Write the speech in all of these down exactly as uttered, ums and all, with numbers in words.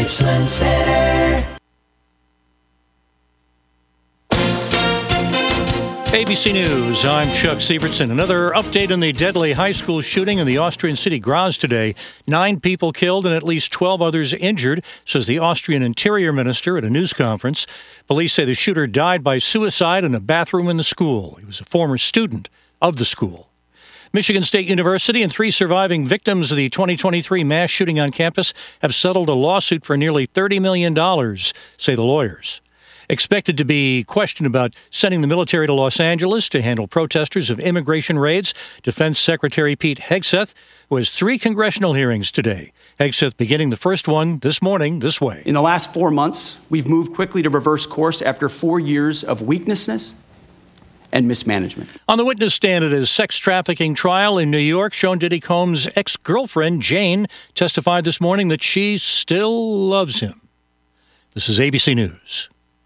Richland Center. A B C News, I'm Chuck Sievertson. Another update on the deadly high school shooting in the Austrian city Graz today. Nine people killed and at least twelve others injured, says the Austrian Interior Minister at a news conference. Police say the shooter died by suicide in a bathroom in the school. He was a former student of the school. Michigan State University and three surviving victims of the twenty twenty-three mass shooting on campus have settled a lawsuit for nearly thirty million dollars, say the lawyers. Expected to be questioned about sending the military to Los Angeles to handle protesters of immigration raids, Defense Secretary Pete Hegseth, who has three congressional hearings today. Hegseth beginning the first one this morning this way. In the last four months, we've moved quickly to reverse course after four years of weakness and mismanagement. On the witness stand at his sex trafficking trial in New York, Sean Diddy Combs' ex-girlfriend, Jane, testified this morning that she still loves him. This is A B C News.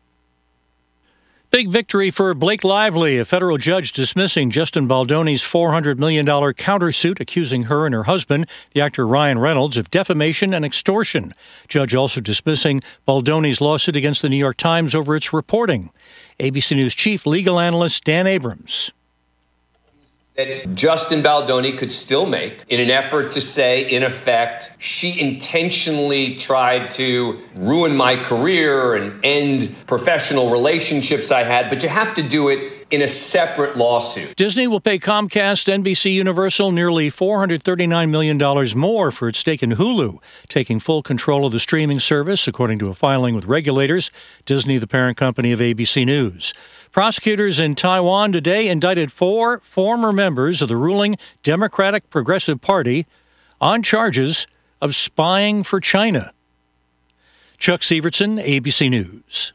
Big victory for Blake Lively, a federal judge dismissing Justin Baldoni's four hundred million dollars countersuit accusing her and her husband, the actor Ryan Reynolds, of defamation and extortion. Judge also dismissing Baldoni's lawsuit against the New York Times over its reporting. A B C News chief legal analyst Dan Abrams. That Justin Baldoni could still make in an effort to say, in effect, she intentionally tried to ruin my career and end professional relationships I had, but you have to do it in a separate lawsuit. Disney will pay Comcast, N B C Universal nearly four hundred thirty-nine million dollars more for its stake in Hulu, taking full control of the streaming service, according to a filing with regulators. Disney, the parent company of A B C News. Prosecutors in Taiwan today indicted four former members of the ruling Democratic Progressive Party on charges of spying for China. Chuck Sievertson, A B C News.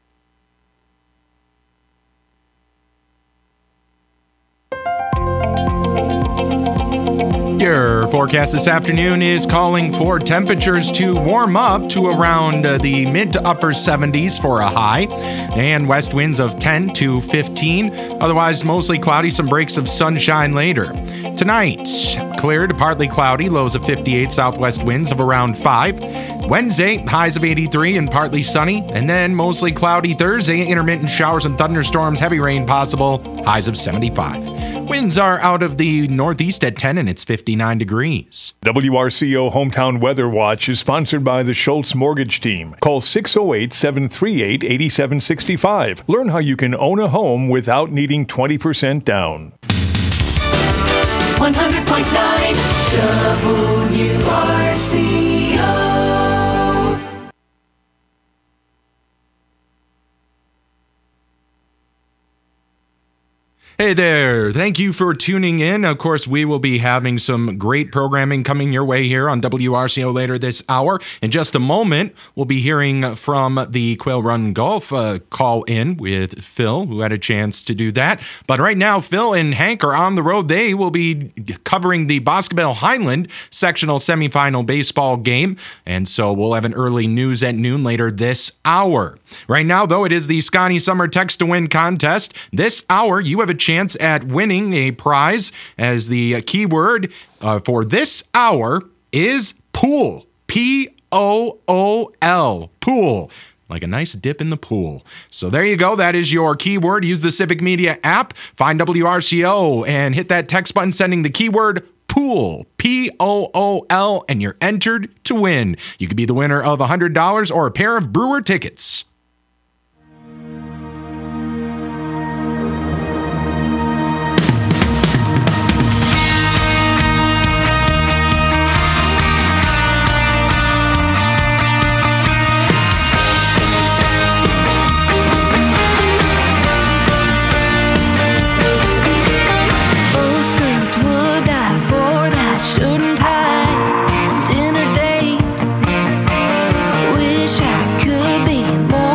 Your forecast this afternoon is calling for temperatures to warm up to around uh, the mid to upper seventies for a high, and west winds of ten to fifteen. Otherwise, mostly cloudy, some breaks of sunshine later. Tonight, clear to partly cloudy, lows of fifty-eight, southwest winds of around five. Wednesday, highs of eighty-three and partly sunny, and then mostly cloudy Thursday, intermittent showers and thunderstorms, heavy rain possible, highs of seventy-five. Winds are out of the northeast at ten, and it's fifty-nine degrees. W R C O Hometown Weather Watch is sponsored by the Schultz Mortgage Team. Call six oh eight, seven three eight, eight seven six five. Learn how you can own a home without needing twenty percent down. one hundred point nine W R C O. Hey there. Thank you for tuning in. Of course, we will be having some great programming coming your way here on W R C O later this hour. In just a moment, we'll be hearing from the Quail Run Golf uh, call in with Phil, who had a chance to do that. But right now, Phil and Hank are on the road. They will be covering the Boscobel Highland sectional semifinal baseball game. And so we'll have an early news at noon later this hour. Right now, though, it is the Scotty Summer Text to Win contest. This hour, you have a chance at winning a prize, as the keyword uh, for this hour is pool. P O O L. Pool. Like a nice dip in the pool. So there you go. That is your keyword. Use the Civic Media app. Find W R C O and hit that text button sending the keyword pool. P O O L. And you're entered to win. You could be the winner of one hundred dollars or a pair of Brewer tickets. Dinner date. Wish I could be more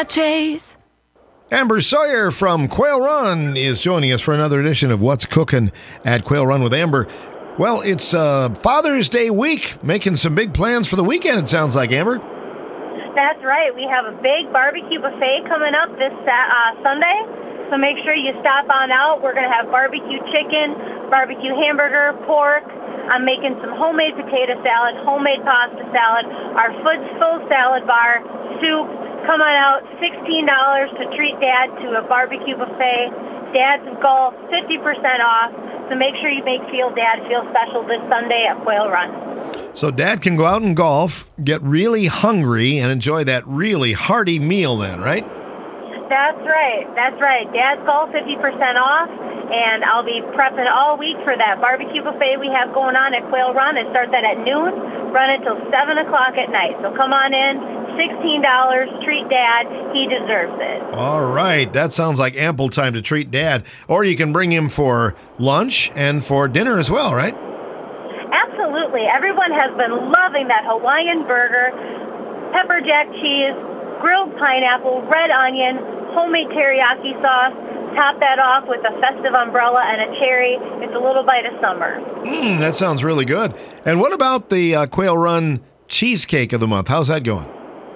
Chase. Amber Sawyer from Quail Run is joining us for another edition of What's Cooking at Quail Run with Amber. Well, it's uh, Father's Day week, making some big plans for the weekend, it sounds like, Amber. That's right. We have a big barbecue buffet coming up this uh, Sunday, so make sure you stop on out. We're going to have barbecue chicken, barbecue hamburger, pork. I'm making some homemade potato salad, homemade pasta salad, our full salad bar, soup. Come on out, sixteen dollars to treat Dad to a barbecue buffet. Dad's golf, fifty percent off. So make sure you make feel Dad feel special this Sunday at Quail Run. So Dad can go out and golf, get really hungry, and enjoy that really hearty meal then, right? That's right. That's right. Dad's golf, fifty percent off. And I'll be prepping all week for that barbecue buffet we have going on at Quail Run. It starts at noon, run until seven o'clock at night. So come on in, sixteen dollars, treat Dad. He deserves it. All right. That sounds like ample time to treat Dad. Or you can bring him for lunch and for dinner as well, right? Absolutely. Everyone has been loving that Hawaiian burger, pepper jack cheese, grilled pineapple, red onion, homemade teriyaki sauce. Top that off with a festive umbrella and a cherry. It's a little bite of summer. Mmm, that sounds really good. And what about the uh, Quail Run cheesecake of the month? How's that going?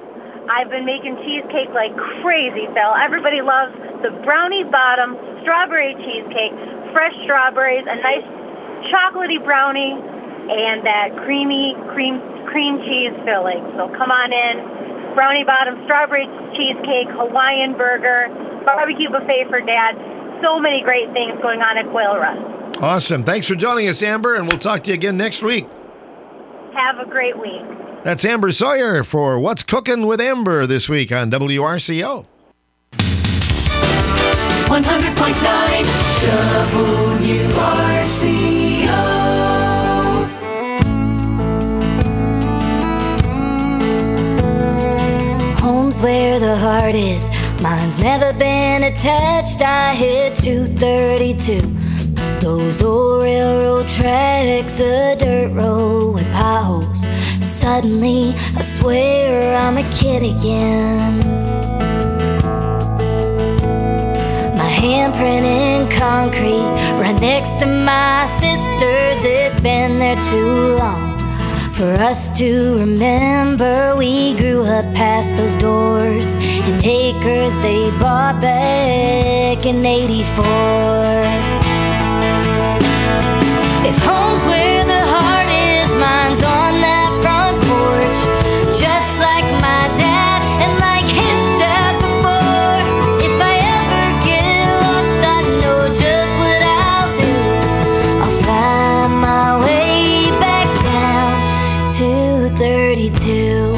I've been making cheesecake like crazy, Phil. Everybody loves the brownie bottom strawberry cheesecake, fresh strawberries, a nice chocolatey brownie, and that creamy cream cream cheese filling. So come on in. Brownie bottom strawberry cheesecake, Hawaiian burger, barbecue buffet for Dad. So many great things going on at Quail Run. Awesome. Thanks for joining us, Amber, and we'll talk to you again next week. Have a great week. That's Amber Sawyer for What's Cooking with Amber this week on W R C O. one hundred point nine W R C O. Home's where the heart is. Mine's never been attached. I hit two thirty-two. Those old railroad tracks, a dirt road with potholes. Suddenly, I swear I'm a kid again. My handprint in concrete, right next to my sister's. It's been there too long for us to remember. We grew up past those doors and acres they bought back in eighty-four. If home's where the heart is, mine's on that front porch, just like my dad and like his dad before. If I ever get lost, I know just what I'll do. I'll find my way back down to thirty-two.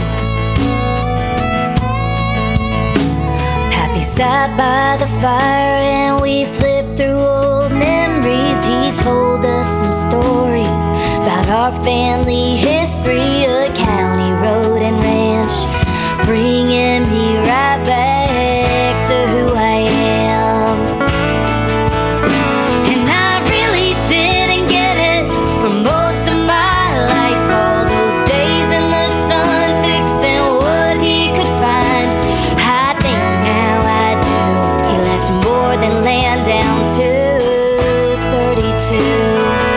Pappy sat by the fire and we flipped through old memories. He told us some stories about our family history, a county road and ranch, bringing me right back to who I am. And I really didn't get it for most of my life, all those days in the sun fixing what he could find. I think now I do. He left more than land down to thirty-two.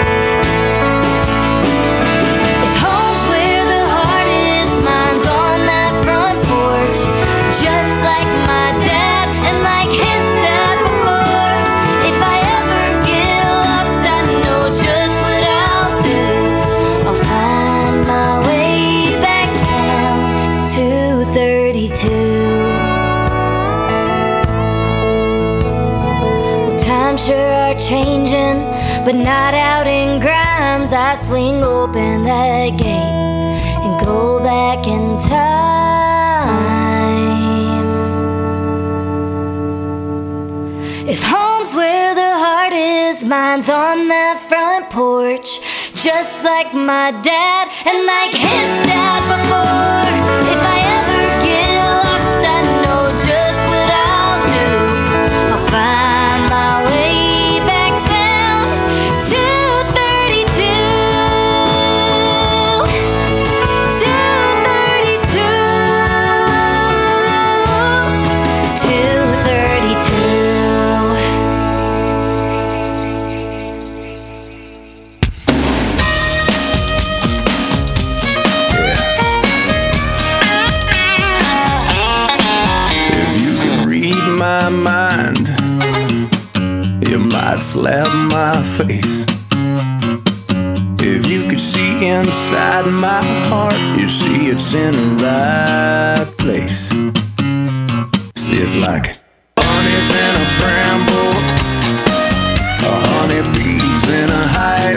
If home's where the heart is, mine's on that front porch, just like my dad and like his dad before. If I ever get lost, I know just what I'll do. I'll find my way back down to thirty-two. Well, times sure are changing, but not out in Grimes. I swing open that gate and go back in time. If home's where the heart is, mine's on that front porch, just like my dad and like his dad before. If I ever get lost, I know just what I'll do. I'll find my way back down to thirty-two. To thirty-two. my mind, you might slap my face. If you could see inside my heart, you see it's in the right place. See, it's like honey's in a bramble, a honeybee's in a hive.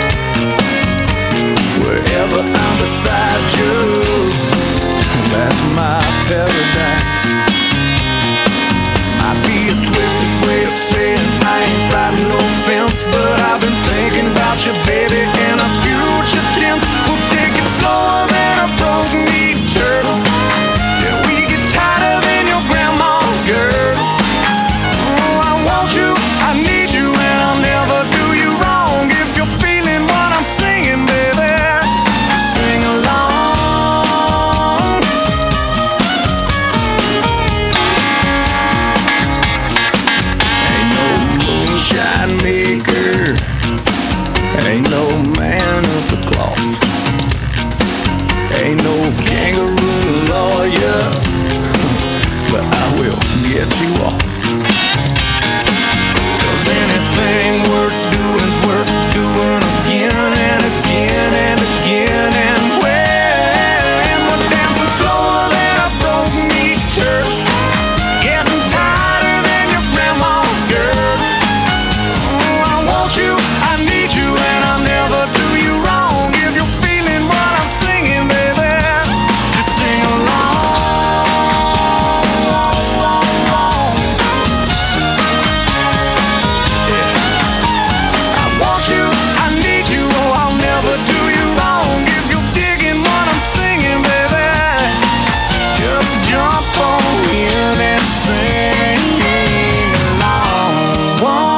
Wherever I'm beside you, that's my paradise. Might be a twisted way of saying I ain't riding no fence, but I've been thinking about you, baby, in a future tense. We'll take it slower than a broke meat turtle, till we get tighter than your grandma's girdle. Oh, I want you, I need you, and I'll never do you wrong. If you're feeling what I'm singing, baby, sing along. Ain't no moonshine maker, ain't no man of the cloth, ain't no kangaroo lawyer, but I will get you off. Cause anything worth doing's worth doing again and again and again. And when we're dancing slower than a broke meat turtle, getting tighter than your grandma's girl. Oh, I want you, I need you, and I'll never do you wrong. If you're feeling what I'm singing, baby, just sing along. I want you, I need you, oh, I'll never do you wrong. If you're digging what I'm singing, baby, just jump on in and sing along.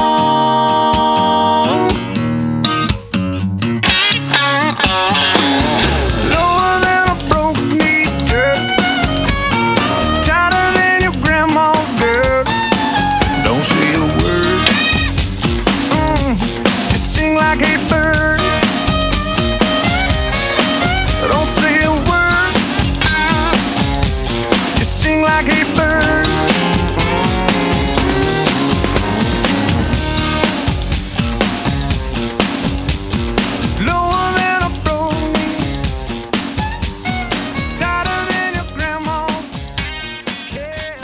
Slower than a broke meat turtle, tighter than your grandma's girl. Don't say a word, mm, just sing like a bird. Don't say a word, just sing like a bird. Slower than a broke meat, tighter than your grandma's hair.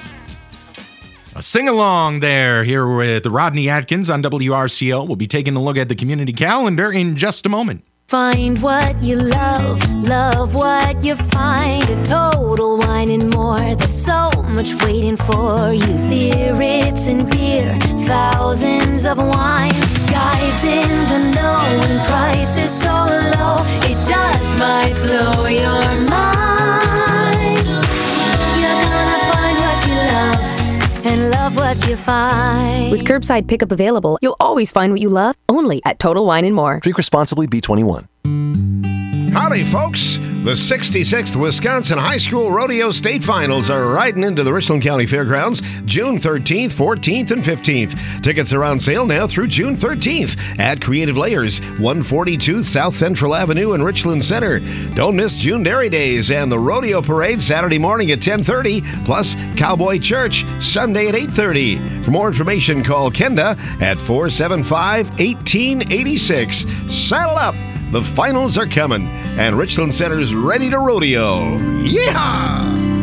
A sing-along there here with Rodney Atkins on W R C O. We'll be taking a look at the community calendar in just a moment. Find what you love, love what you find. A Total Wine and More. There's so much waiting for you. Spirits and beer, thousands of wines. Guides in the know and prices so low, it just might blow your mind. You're gonna find what you love and love what you find. With curbside pickup available, you'll always find what you love, only at Total Wine and More. Drink responsibly, B twenty-one. Howdy, folks. The sixty-sixth Wisconsin High School Rodeo State Finals are riding into the Richland County Fairgrounds June thirteenth, fourteenth, and fifteenth. Tickets are on sale now through June thirteenth at Creative Layers, one forty-two South Central Avenue in Richland Center. Don't miss June Dairy Days and the Rodeo Parade Saturday morning at ten thirty, plus Cowboy Church Sunday at eight thirty. For more information, call Kenda at four seven five, one eight eight six. Saddle up! The finals are coming, and Richland Center's ready to rodeo. Yeehaw!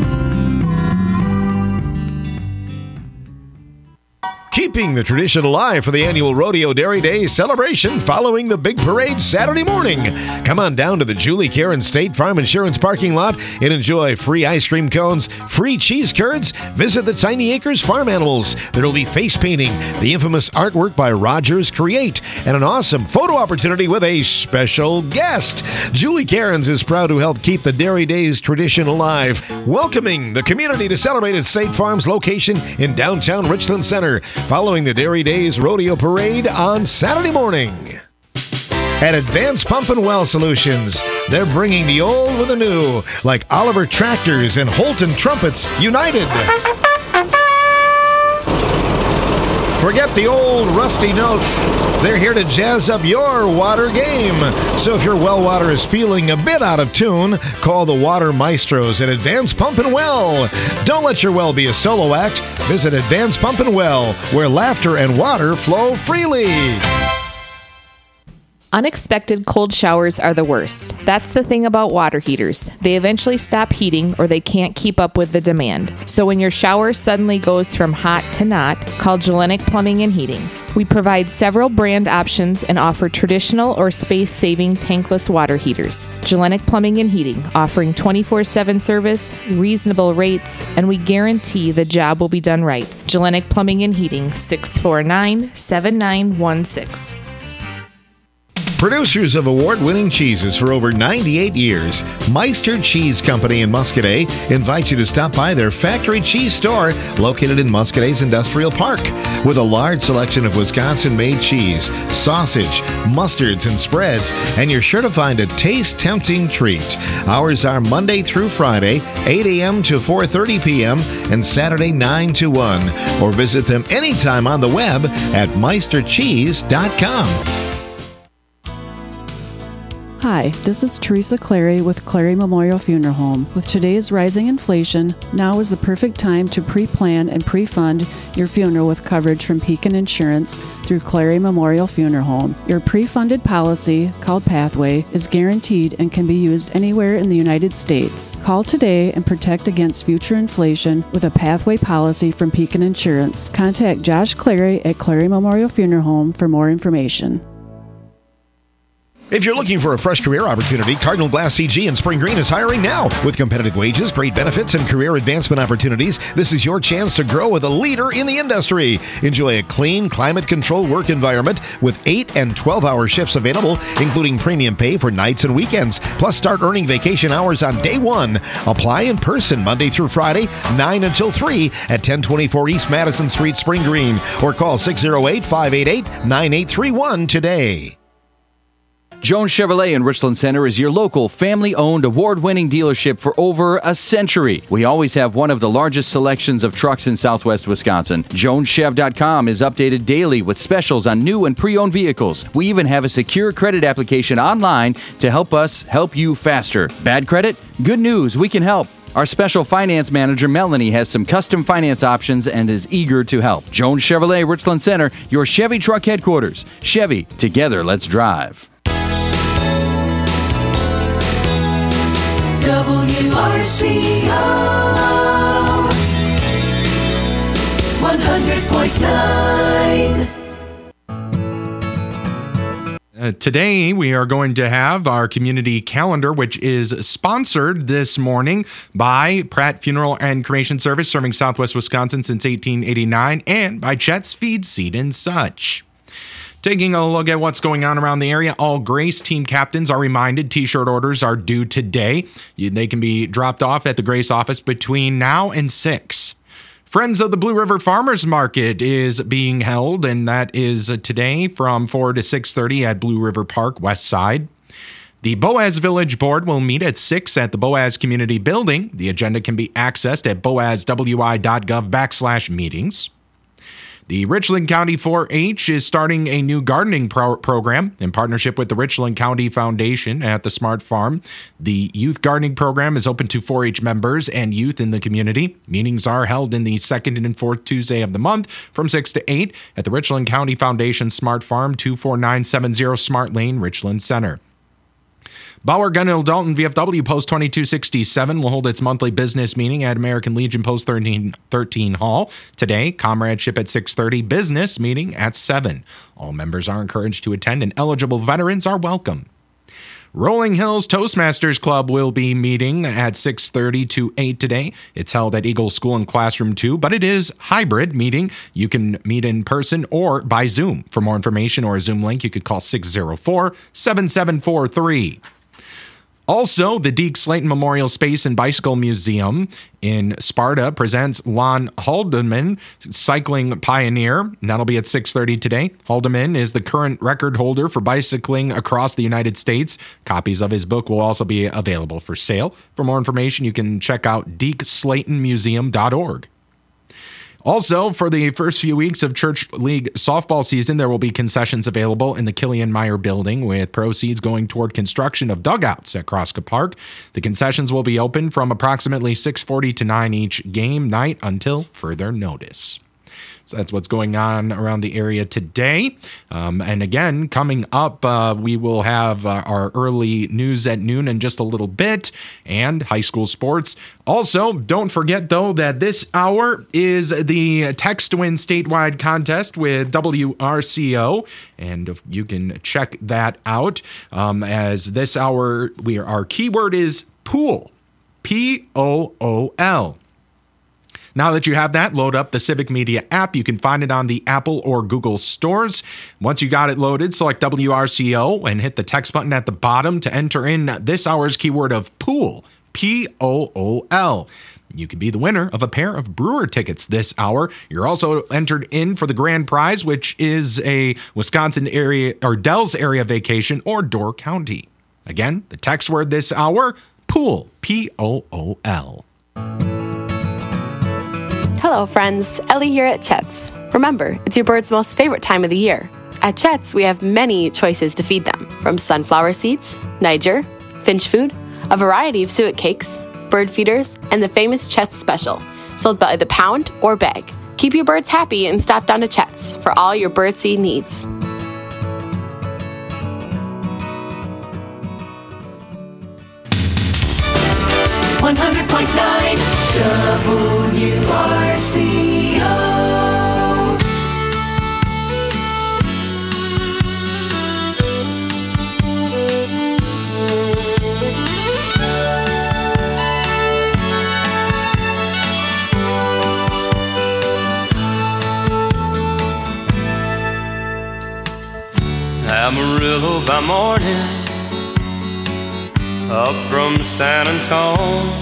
Keeping the tradition alive for the annual Rodeo Dairy Days celebration following the big parade Saturday morning. Come on down to the Julie Karen State Farm Insurance parking lot and enjoy free ice cream cones, free cheese curds. Visit the Tiny Acres Farm Animals. There will be face painting, the infamous artwork by Rogers Create, and an awesome photo opportunity with a special guest. Julie Cairns is proud to help keep the Dairy Days tradition alive, welcoming the community to celebrate at State Farm's location in downtown Richland Center, following the Dairy Days Rodeo Parade on Saturday morning. At Advanced Pump and Well Solutions, they're bringing the old with the new, like Oliver Tractors and Holton Trumpets united. Forget the old rusty notes. They're here to jazz up your water game. So if your well water is feeling a bit out of tune, call the Water Maestros at Advanced Pump and Well. Don't let your well be a solo act. Visit Advanced Pump and Well, where laughter and water flow freely. Unexpected cold showers are the worst. That's the thing about water heaters. They eventually stop heating or they can't keep up with the demand. So when your shower suddenly goes from hot to not, call Gellenic Plumbing and Heating. We provide several brand options and offer traditional or space-saving tankless water heaters. Gellenic Plumbing and Heating, offering twenty-four seven service, reasonable rates, and we guarantee the job will be done right. Gellenic Plumbing and Heating, six four nine, seven nine one six. Producers of award-winning cheeses for over ninety-eight years, Meister Cheese Company in Muscadet invite you to stop by their factory cheese store located in Muscadet's Industrial Park. With a large selection of Wisconsin-made cheese, sausage, mustards, and spreads, and you're sure to find a taste-tempting treat. Hours are Monday through Friday, eight a.m. to four thirty p.m., and Saturday, nine to one. Or visit them anytime on the web at meister cheese dot com. Hi, this is Teresa Clary with Clary Memorial Funeral Home. With today's rising inflation, now is the perfect time to pre-plan and pre-fund your funeral with coverage from Pekin Insurance through Clary Memorial Funeral Home. Your pre-funded policy, called Pathway, is guaranteed and can be used anywhere in the United States. Call today and protect against future inflation with a Pathway policy from Pekin Insurance. Contact Josh Clary at Clary Memorial Funeral Home for more information. If you're looking for a fresh career opportunity, Cardinal Glass C G in Spring Green is hiring now. With competitive wages, great benefits, and career advancement opportunities, this is your chance to grow with a leader in the industry. Enjoy a clean, climate-controlled work environment with eight and twelve-hour shifts available, including premium pay for nights and weekends. Plus, start earning vacation hours on day one. Apply in person Monday through Friday, nine until three at ten twenty-four East Madison Street, Spring Green, or call six oh eight, five eight eight, nine eight three one today. Jones Chevrolet in Richland Center is your local family-owned award-winning dealership for over a century. We always have one of the largest selections of trucks in southwest Wisconsin. Jones Chev dot com is updated daily with specials on new and pre-owned vehicles. We even have a secure credit application online to help us help you faster. Bad credit? Good news, we can help. Our special finance manager, Melanie, has some custom finance options and is eager to help. Jones Chevrolet, Richland Center, your Chevy truck headquarters. Chevy, together, let's drive. W R C O one hundred point nine. Uh, today, we are going to have our community calendar, which is sponsored this morning by Pratt Funeral and Cremation Service, serving southwest Wisconsin since eighteen eighty-nine, and by Chet's Feed, Seed, and Such. Taking a look at what's going on around the area, all Grace team captains are reminded t-shirt orders are due today. They can be dropped off at the Grace office between now and six. Friends of the Blue River Farmers Market is being held, and that is today from four to six thirty at Blue River Park, West Side. The Boaz Village Board will meet at six at the Boaz Community Building. The agenda can be accessed at boazwi.gov backslash meetings. The Richland County four H is starting a new gardening pro- program in partnership with the Richland County Foundation at the Smart Farm. The youth gardening program is open to four H members and youth in the community. Meetings are held in the second and fourth Tuesday of the month from six to eight at the Richland County Foundation Smart Farm, two four nine seven zero Smart Lane, Richland Center. Bauer Gunnell Dalton V F W Post twenty-two sixty-seven will hold its monthly business meeting at American Legion Post thirteen thirteen Hall. Today, comradeship at six thirty, business meeting at seven. All members are encouraged to attend and eligible veterans are welcome. Rolling Hills Toastmasters Club will be meeting at six thirty to eight today. It's held at Eagle School in Classroom two, but it is hybrid meeting. You can meet in person or by Zoom. For more information or a Zoom link, you could call six oh four, seven seven four three. Also, the Deke Slayton Memorial Space and Bicycle Museum in Sparta presents Lon Haldeman, cycling pioneer. And that'll be at six thirty today. Haldeman is the current record holder for bicycling across the United States. Copies of his book will also be available for sale. For more information, you can check out deke slayton museum dot org. Also, for the first few weeks of Church League softball season, there will be concessions available in the Killian Meyer building, with proceeds going toward construction of dugouts at Crosscup Park. The concessions will be open from approximately six forty to nine each game night until further notice. So that's what's going on around the area today. Um, and again, coming up, uh, we will have uh, our early news at noon in just a little bit, and high school sports. Also, don't forget, though, that this hour is the Text to Win statewide contest with W R C O, and you can check that out. Um, as this hour, we are, our keyword is pool, P O O L. Now that you have that, load up the Civic Media app. You can find it on the Apple or Google stores. Once you got it loaded, select W R C O and hit the text button at the bottom to enter in this hour's keyword of pool, P O O L. You could be the winner of a pair of Brewer tickets this hour. You're also entered in for the grand prize, which is a Wisconsin area or Dells area vacation or Door County. Again, the text word this hour, pool, P O O L. Hello friends, Ellie here at Chet's. Remember, it's your bird's most favorite time of the year. At Chet's, we have many choices to feed them, from sunflower seeds, Niger, finch food, a variety of suet cakes, bird feeders, and the famous Chet's Special, sold by the pound or bag. Keep your birds happy and stop down to Chet's for all your birdseed needs. one hundred point nine W R C O. Amarillo by morning, up from San Antonio.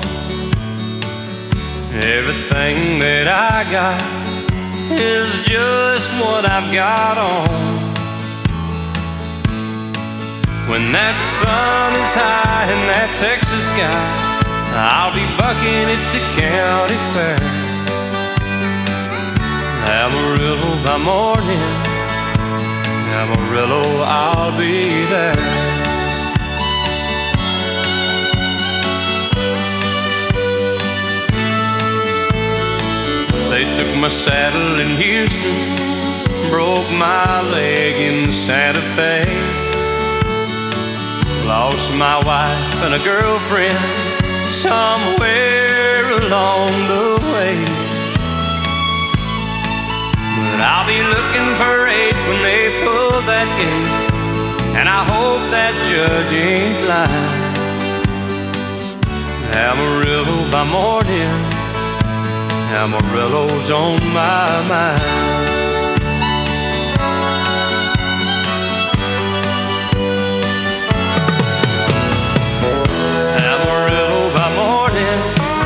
Everything that I got is just what I've got on. When that sun is high in that Texas sky, I'll be bucking at the county fair. Amarillo by morning, Amarillo, I'll be there. They took my saddle in Houston, broke my leg in Santa Fe, lost my wife and a girlfriend somewhere along the way. But I'll be looking for eight when they pull that gate, and I hope that judge ain't lying. Amarillo by morning, Amarillo's on my mind. Amarillo by morning,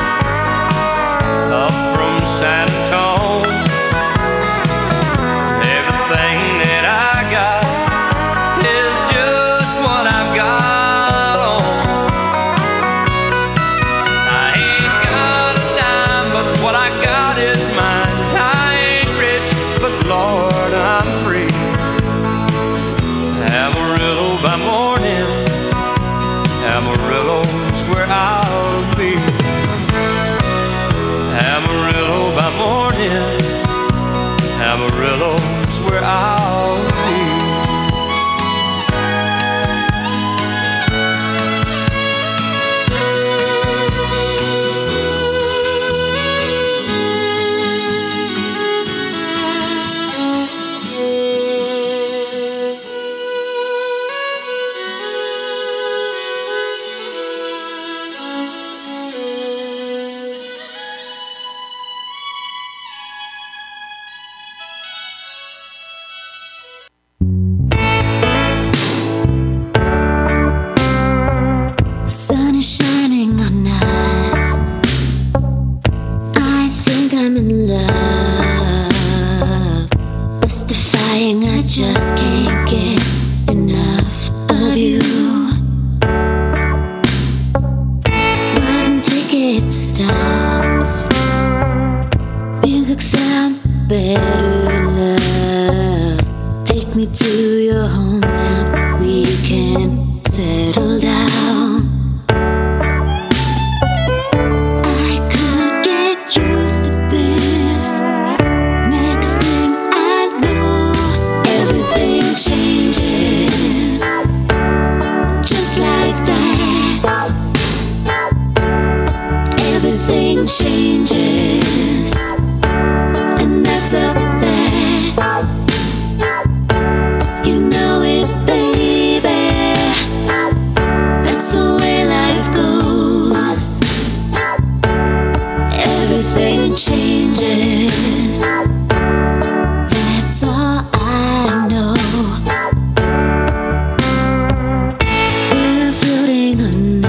up from San Antonio. Everything that I got is just what I've got on. I ain't got a dime, but what I got is mine. I ain't rich, but Lord, I'm free. Amarillo by morning, Amarillo's where I'll be. Amarillo by morning, Amarillo's where I'll be. The sun is shining on us. I think I'm in love. Mystifying, I just can't get enough of you. Bars and ticket stubs, music sounds better love. Take me to your hometown, we can settle down. I could get used to this. Next thing I know, everything changes. Just like that. Everything changes. And that's a fact. You know it, baby. That's the way life goes. Everything changes. That's all I know. We're floating on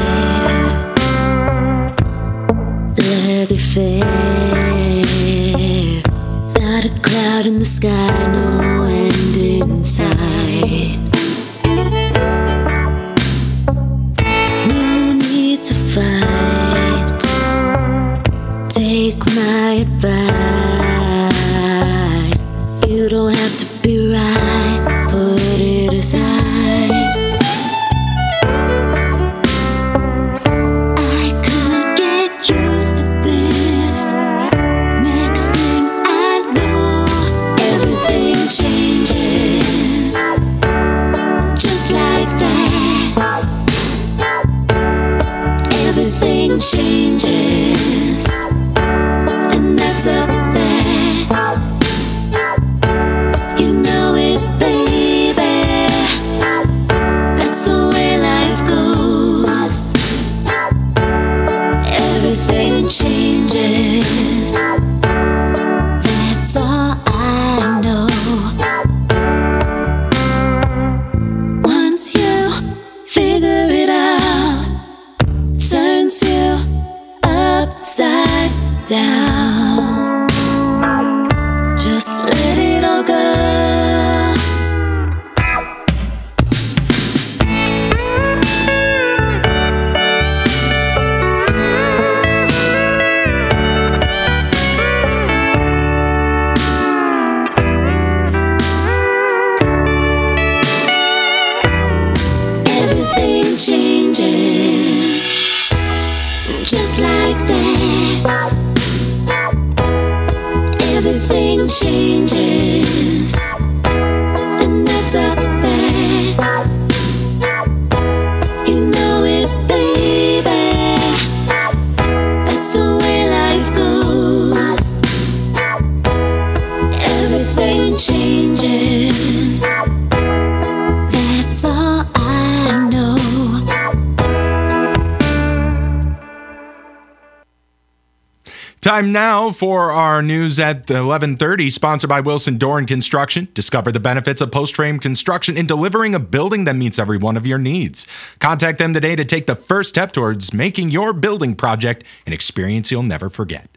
air, laissez-faire. Not a cloud in the sky, no end in sight. No need to fight. Take my advice. You don't have to be right, put it aside. I could get used to this. Next thing I know, everything changes. Just like that. Everything changes. And that's a fact. You know it, baby. That's the way life goes. Everything changes. That's all I know. Once you figure it out, turns you upside down. Just let it all go. Everything changes. Just like that. Everything changes. And that's a fact. You know it, baby. That's the way life goes. Everything changes. That's all I know. Time now for our news at eleven thirty, sponsored by Wilson Door and Construction. Discover the benefits of post-frame construction in delivering a building that meets every one of your needs. Contact them today to take the first step towards making your building project an experience you'll never forget.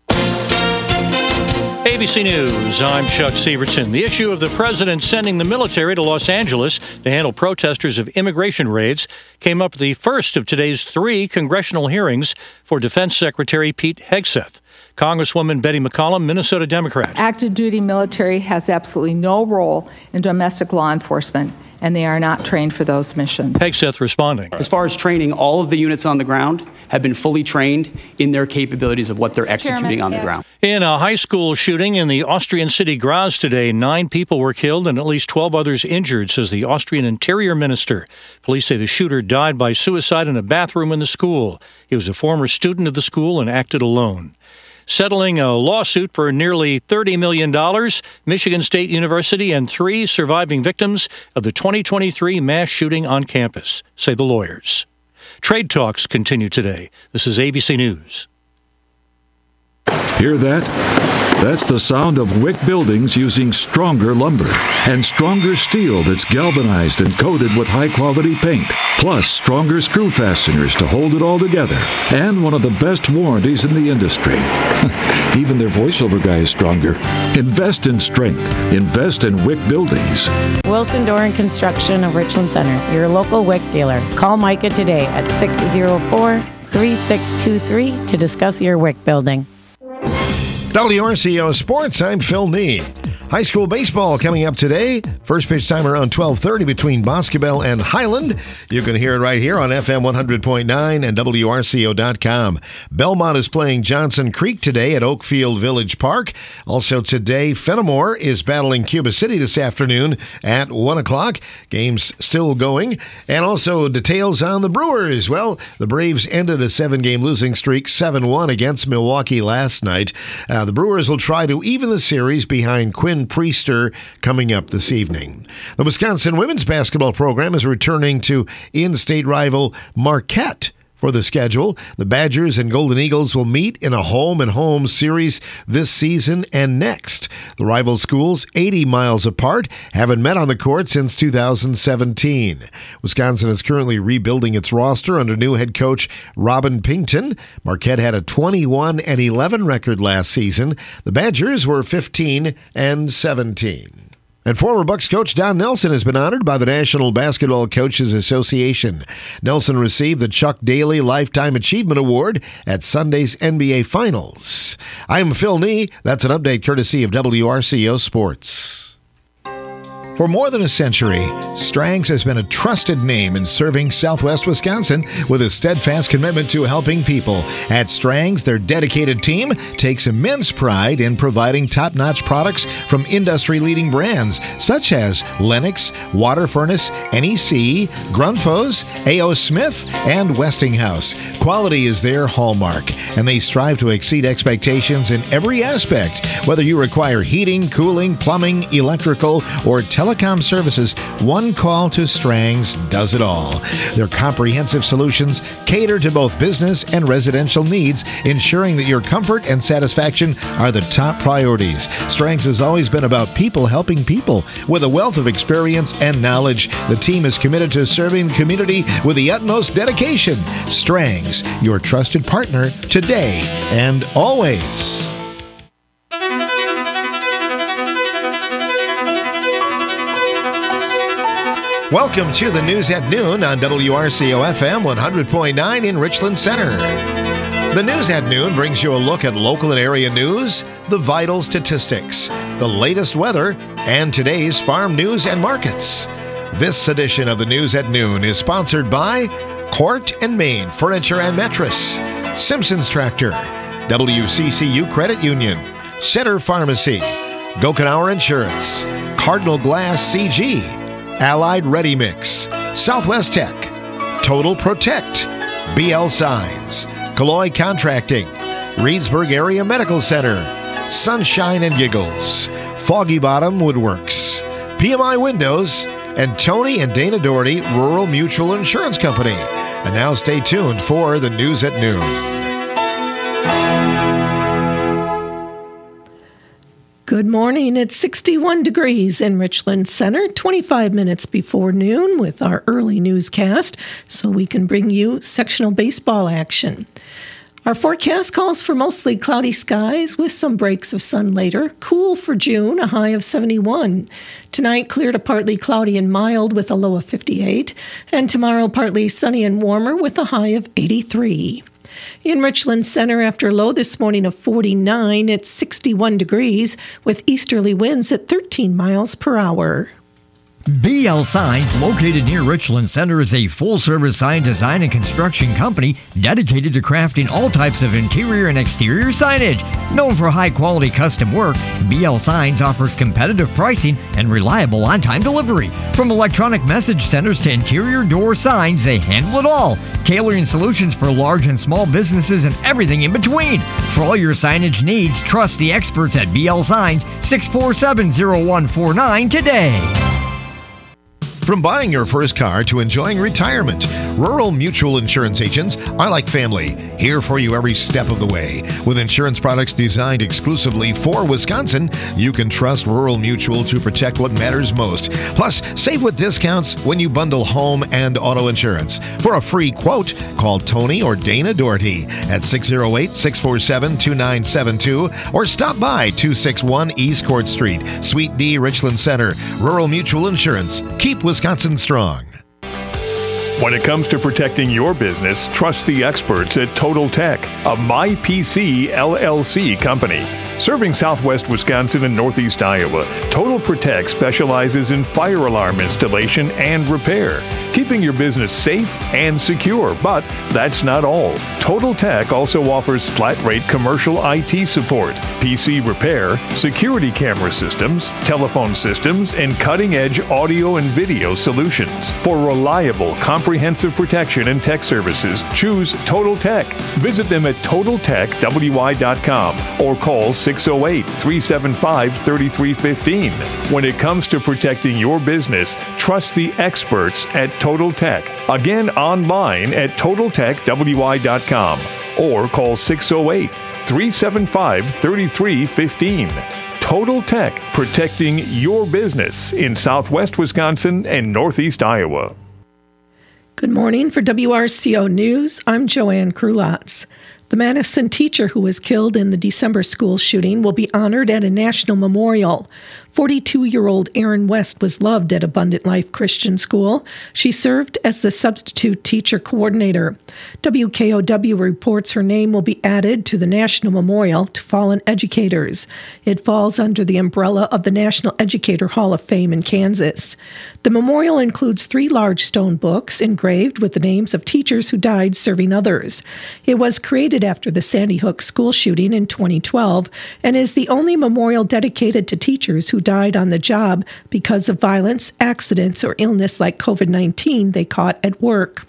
A B C News, I'm Chuck Severson. The issue of the president sending the military to Los Angeles to handle protesters of immigration raids came up at the first of today's three congressional hearings for Defense Secretary Pete Hegseth. Congresswoman Betty McCollum, Minnesota Democrat. Active duty military has absolutely no role in domestic law enforcement, and they are not trained for those missions. Hegseth responding. As far as training, all of the units on the ground have been fully trained in their capabilities of what they're executing Chairman, on the yes. ground. In a high school shooting in the Austrian city Graz today, nine people were killed and at least twelve others injured, says the Austrian Interior Minister. Police say the shooter died by suicide in a bathroom in the school. He was a former student of the school and acted alone. Settling a lawsuit for nearly thirty million dollars, Michigan State University and three surviving victims of the twenty twenty-three mass shooting on campus, say the lawyers. Trade talks continue today. This is A B C News. Hear that? That's the sound of Wick Buildings using stronger lumber and stronger steel that's galvanized and coated with high-quality paint, plus stronger screw fasteners to hold it all together, and one of the best warranties in the industry. Even their voiceover guy is stronger. Invest in strength. Invest in Wick Buildings. Wilson Door and Construction of Richland Center, your local Wick dealer. Call Micah today at six oh four, three six two three to discuss your Wick building. W R C O Sports, I'm Phil Nee. High school baseball coming up today. First pitch time around twelve thirty between Boscobel and Highland. You can hear it right here on F M one hundred point nine and W R C O dot com. Belmont is playing Johnson Creek today at Oakfield Village Park. Also today, Fenimore is battling Cuba City this afternoon at one o'clock. Game's still going. And also details on the Brewers. Well, the Braves ended a seven-game losing streak, seven one against Milwaukee last night. Uh, the Brewers will try to even the series behind Quinn Priester coming up this evening. The Wisconsin women's basketball program is returning to in-state rival Marquette for the schedule. The Badgers and Golden Eagles will meet in a home-and-home series this season and next. The rival schools, eighty miles apart, haven't met on the court since two thousand seventeen. Wisconsin is currently rebuilding its roster under new head coach Robin Pington. Marquette had a twenty-one and eleven record last season. The Badgers were fifteen and seventeen. And former Bucks coach Don Nelson has been honored by the National Basketball Coaches Association. Nelson received the Chuck Daly Lifetime Achievement Award at Sunday's N B A Finals. I'm Phil Nee. That's an update courtesy of W R C O Sports. For more than a century, Strang's has been a trusted name in serving Southwest Wisconsin with a steadfast commitment to helping people. At Strang's, their dedicated team takes immense pride in providing top-notch products from industry-leading brands such as Lennox, Water Furnace, N E C, Grundfos, A O. Smith, and Westinghouse. Quality is their hallmark, and they strive to exceed expectations in every aspect. Whether you require heating, cooling, plumbing, electrical, or telecom services, one call to Strang's does it all. Their comprehensive solutions cater to both business and residential needs, ensuring that your comfort and satisfaction are the top priorities. Strang's has always been about people helping people. With a wealth of experience and knowledge, the team is committed to serving the community with the utmost dedication. Strang's, your trusted partner today and always. Welcome to the News at Noon on W R C O F M one hundred point nine in Richland Center. The News at Noon brings you a look at local and area news, the vital statistics, the latest weather, and today's farm news and markets. This edition of the News at Noon is sponsored by Court and Main Furniture and Mattress, Simpson's Tractor, W C C U Credit Union, Center Pharmacy, Gokenauer Insurance, Cardinal Glass C G, Allied Ready Mix, Southwest Tech, Total Protect, B L Signs, Calloy Contracting, Reedsburg Area Medical Center, Sunshine and Giggles, Foggy Bottom Woodworks, P M I Windows, and Tony and Dana Doherty Rural Mutual Insurance Company. And now stay tuned for the News at Noon. Good morning. It's sixty-one degrees in Richland Center, twenty-five minutes before noon with our early newscast, so we can bring you sectional baseball action. Our forecast calls for mostly cloudy skies with some breaks of sun later. Cool for June, a high of seventy-one. Tonight, clear to partly cloudy and mild with a low of fifty-eight. And tomorrow, partly sunny and warmer with a high of eighty-three. In Richland Center, after a low this morning of forty-nine, it's sixty-one degrees with easterly winds at thirteen miles per hour. B L Signs, located near Richland Center, is a full-service sign design and construction company dedicated to crafting all types of interior and exterior signage. Known for high-quality custom work, B L Signs offers competitive pricing and reliable on-time delivery. From electronic message centers to interior door signs, they handle it all, tailoring solutions for large and small businesses and everything in between. For all your signage needs, trust the experts at B L Signs, six four seven, zero one four nine today. From buying your first car to enjoying retirement, Rural Mutual Insurance agents are like family, here for you every step of the way. With insurance products designed exclusively for Wisconsin, you can trust Rural Mutual to protect what matters most. Plus, save with discounts when you bundle home and auto insurance. For a free quote, call Tony or Dana Doherty at six oh eight, six four seven, two nine seven two or stop by two sixty-one East Court Street, Suite D, Richland Center. Rural Mutual Insurance. Keep Wisconsin strong. When it comes to protecting your business, trust the experts at Total Tech, a My P C L L C company. Serving southwest Wisconsin and northeast Iowa, Total Protect specializes in fire alarm installation and repair, keeping your business safe and secure. But that's not all. Total Tech also offers flat-rate commercial I T support, P C repair, security camera systems, telephone systems, and cutting-edge audio and video solutions. For reliable, comprehensive protection and tech services, choose Total Tech. Visit them at total tech w i dot com or call six oh eight, three seven five, three three one five. When it comes to protecting your business, trust the experts at Total Tech. Again, online at total tech w i dot com or call six oh eight, three seven five, three three one five. Total Tech, protecting your business in southwest Wisconsin and northeast Iowa. Good morning. For W R C O News, I'm Joanne Krulotz. The Madison teacher who was killed in the December school shooting will be honored at a national memorial. forty-two-year-old Erin West was loved at Abundant Life Christian School. She served as the substitute teacher coordinator. W K O W reports her name will be added to the National Memorial to Fallen Educators. It falls under the umbrella of the National Educator Hall of Fame in Kansas. The memorial includes three large stone books engraved with the names of teachers who died serving others. It was created after the Sandy Hook school shooting in twenty twelve and is the only memorial dedicated to teachers who died on the job because of violence, accidents, or illness like covid nineteen they caught at work.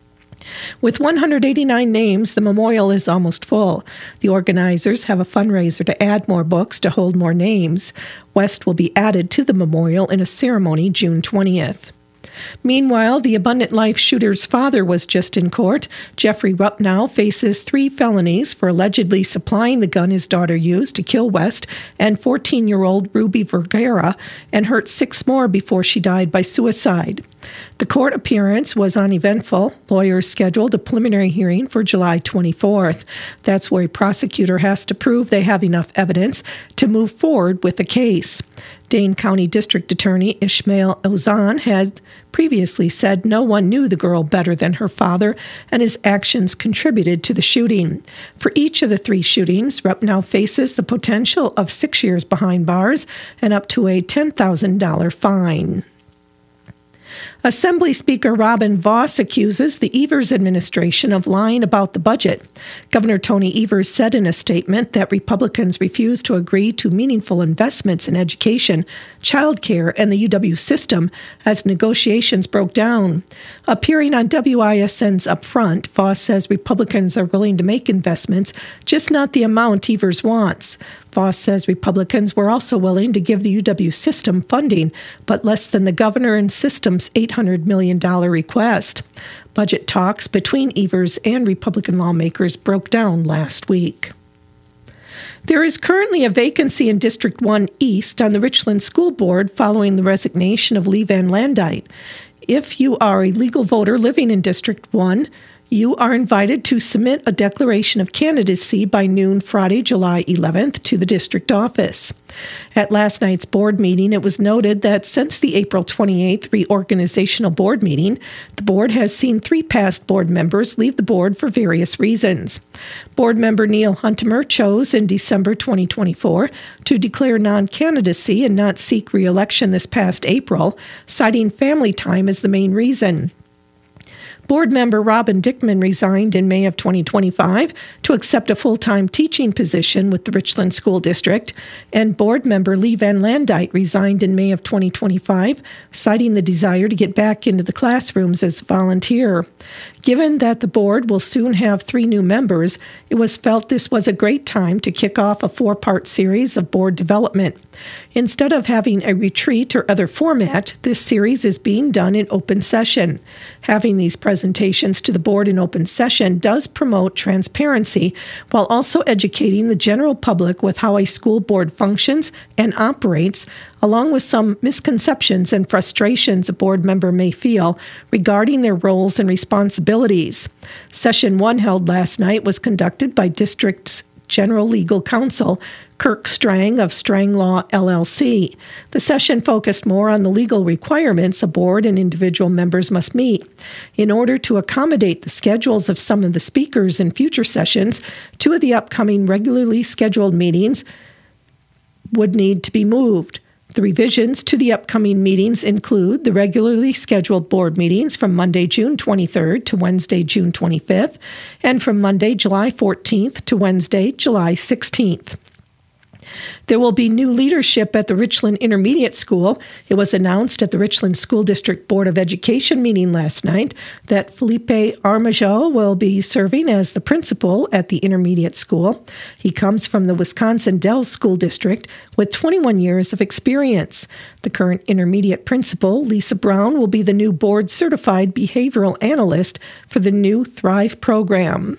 With one hundred eighty-nine names, the memorial is almost full. The organizers have a fundraiser to add more books to hold more names. West will be added to the memorial in a ceremony June twentieth. Meanwhile, the Abundant Life shooter's father was just in court. Jeffrey Rupp now faces three felonies for allegedly supplying the gun his daughter used to kill West and fourteen-year-old Ruby Vergara and hurt six more before she died by suicide. The court appearance was uneventful. Lawyers scheduled a preliminary hearing for July twenty-fourth. That's where a prosecutor has to prove they have enough evidence to move forward with the case. Dane County District Attorney Ishmael Ozan had previously said no one knew the girl better than her father, and his actions contributed to the shooting. For each of the three shootings, Rupp now faces the potential of six years behind bars and up to a ten thousand dollars fine. Assembly Speaker Robin Vos accuses the Evers administration of lying about the budget. Governor Tony Evers said in a statement that Republicans refused to agree to meaningful investments in education, child care, and the U W system as negotiations broke down. Appearing on W I S N's Upfront, Vos says Republicans are willing to make investments, just not the amount Evers wants. Vos says Republicans were also willing to give the U W system funding, but less than the governor and system's eight hundred million dollars request. Budget talks between Evers and Republican lawmakers broke down last week. There is currently a vacancy in District one East on the Richland School Board following the resignation of Lee Van Landite. If you are a legal voter living in District one, you are invited to submit a declaration of candidacy by noon Friday, July eleventh, to the district office. At last night's board meeting, it was noted that since the April twenty-eighth reorganizational board meeting, the board has seen three past board members leave the board for various reasons. Board member Neil Huntemer chose in December twenty twenty-four to declare non-candidacy and not seek re-election this past April, citing family time as the main reason. Board member Robin Dickman resigned in May of twenty twenty-five to accept a full-time teaching position with the Richland School District, and board member Lee Van Landite resigned in May of twenty twenty-five, citing the desire to get back into the classrooms as a volunteer. Given that the board will soon have three new members, it was felt this was a great time to kick off a four-part series of board development. Instead of having a retreat or other format, this series is being done in open session. Having these presentations to the board in open session does promote transparency while also educating the general public with how a school board functions and operates, along with some misconceptions and frustrations a board member may feel regarding their roles and responsibilities. Session one held last night was conducted by District's General Legal Counsel, Kirk Strang of Strang Law, L L C. The session focused more on the legal requirements a board and individual members must meet. In order to accommodate the schedules of some of the speakers in future sessions, two of the upcoming regularly scheduled meetings would need to be moved. The revisions to the upcoming meetings include the regularly scheduled board meetings from Monday, June twenty-third to Wednesday, June twenty-fifth, and from Monday, July fourteenth to Wednesday, July sixteenth. There will be new leadership at the Richland Intermediate School. It was announced at the Richland School District Board of Education meeting last night that Felipe Armajo will be serving as the principal at the intermediate school. He comes from the Wisconsin Dells School District with twenty-one years of experience. The current intermediate principal, Lisa Brown, will be the new board-certified behavioral analyst for the new Thrive program.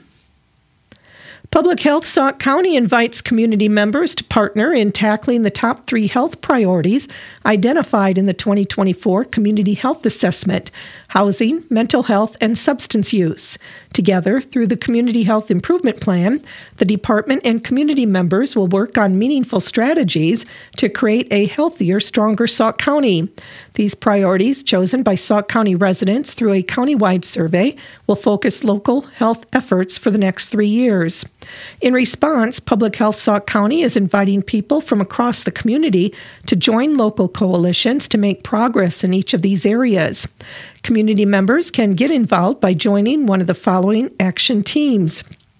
Public Health Sauk County invites community members to partner in tackling the top three health priorities identified in the twenty twenty-four Community Health Assessment: housing, mental health, and substance use. Together, through the Community Health Improvement Plan, the department and community members will work on meaningful strategies to create a healthier, stronger Sauk County. These priorities, chosen by Sauk County residents through a countywide survey, will focus local health efforts for the next three years. In response, Public Health Sauk County is inviting people from across the community to join local coalitions to make progress in each of these areas. Community members can get involved by joining one of the following action teams.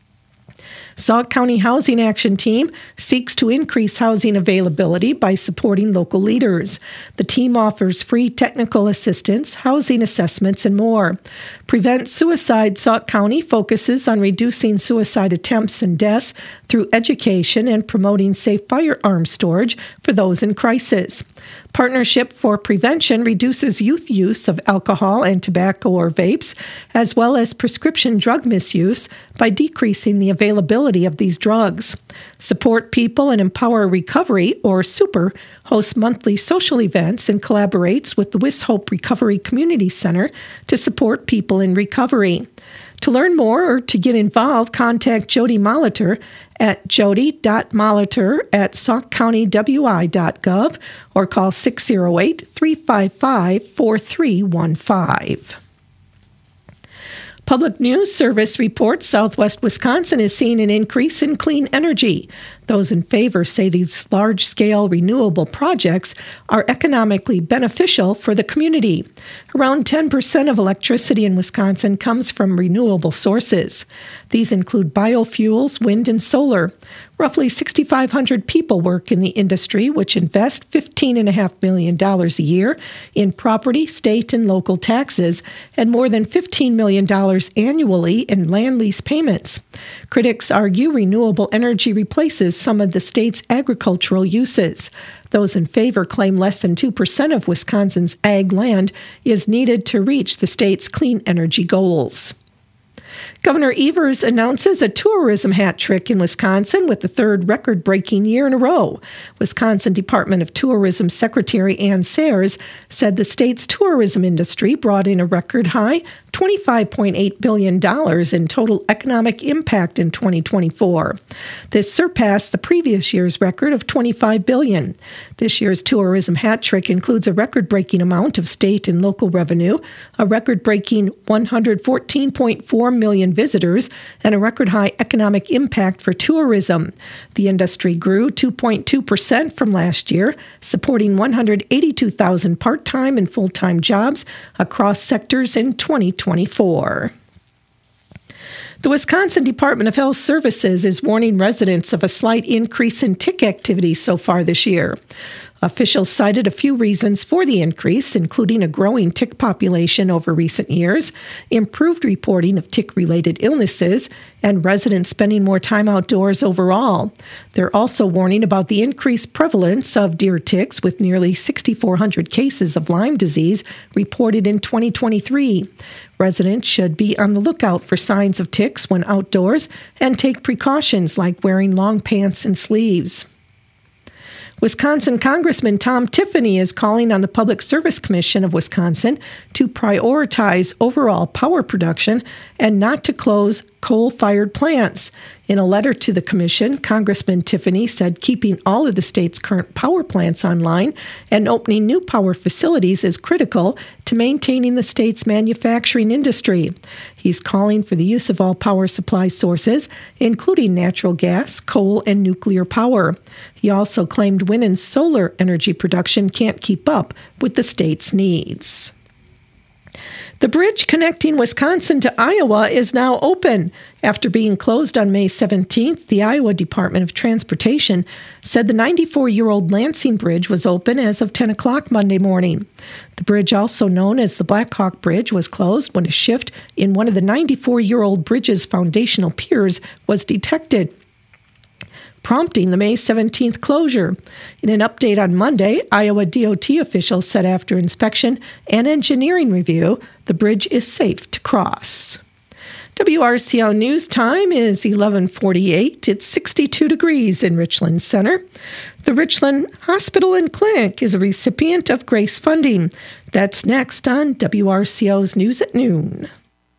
Sauk County Housing Action Team seeks to increase housing availability by supporting local leaders. The team offers free technical assistance, housing assessments, and more. Prevent Suicide Sauk County focuses on reducing suicide attempts and deaths through education and promoting safe firearm storage for those in crisis. Partnership for Prevention reduces youth use of alcohol and tobacco or vapes, as well as prescription drug misuse by decreasing the availability of these drugs. Support People and Empower Recovery, or SUPER, hosts monthly social events and collaborates with the Wishope Recovery Community Center to support people in recovery. To learn more or to get involved, contact Jody Molitor at jody dot molitor at sauk county w i dot gov or call six oh eight, three five five, four three one five. Public News Service reports Southwest Wisconsin is seeing an increase in clean energy. Those in favor say these large-scale renewable projects are economically beneficial for the community. Around ten percent of electricity in Wisconsin comes from renewable sources. These include biofuels, wind, and solar. Roughly six thousand five hundred people work in the industry, which invest fifteen point five million dollars a year in property, state, and local taxes, and more than fifteen million dollars annually in land lease payments. Critics argue renewable energy replaces some of the state's agricultural uses. Those in favor claim less than two percent of Wisconsin's ag land is needed to reach the state's clean energy goals. Governor Evers announces a tourism hat trick in Wisconsin with the third record-breaking year in a row. Wisconsin Department of Tourism Secretary Ann Sayers said the state's tourism industry brought in a record high twenty-five point eight billion dollars in total economic impact in twenty twenty-four. This surpassed the previous year's record of twenty-five billion dollars. This year's tourism hat trick includes a record-breaking amount of state and local revenue, a record-breaking one hundred fourteen point four million visitors, and a record-high economic impact for tourism. The industry grew two point two percent from last year, supporting one hundred eighty-two thousand part-time and full-time jobs across sectors in twenty twenty-four. The Wisconsin Department of Health Services is warning residents of a slight increase in tick activity so far this year. Officials cited a few reasons for the increase, including a growing tick population over recent years, improved reporting of tick-related illnesses, and residents spending more time outdoors overall. They're also warning about the increased prevalence of deer ticks, with nearly six thousand four hundred cases of Lyme disease reported in twenty twenty-three. Residents should be on the lookout for signs of ticks when outdoors and take precautions like wearing long pants and sleeves. Wisconsin Congressman Tom Tiffany is calling on the Public Service Commission of Wisconsin to prioritize overall power production and not to close coal-fired plants. In a letter to the commission, Congressman Tiffany said keeping all of the state's current power plants online and opening new power facilities is critical to maintaining the state's manufacturing industry. He's calling for the use of all power supply sources, including natural gas, coal, and nuclear power. He also claimed wind and solar energy production can't keep up with the state's needs. The bridge connecting Wisconsin to Iowa is now open. After being closed on May seventeenth, the Iowa Department of Transportation said the ninety-four-year-old Lansing Bridge was open as of ten o'clock Monday morning. The bridge, also known as the Blackhawk Bridge, was closed when a shift in one of the ninety-four-year-old bridge's foundational piers was detected, prompting the May seventeenth closure. In an update on Monday, Iowa D O T officials said after inspection and engineering review, the bridge is safe to cross. W R C L News Time is eleven forty-eight. It's sixty-two degrees in Richland Center. The Richland Hospital and Clinic is a recipient of Grace funding. That's next on W R C O's News at Noon.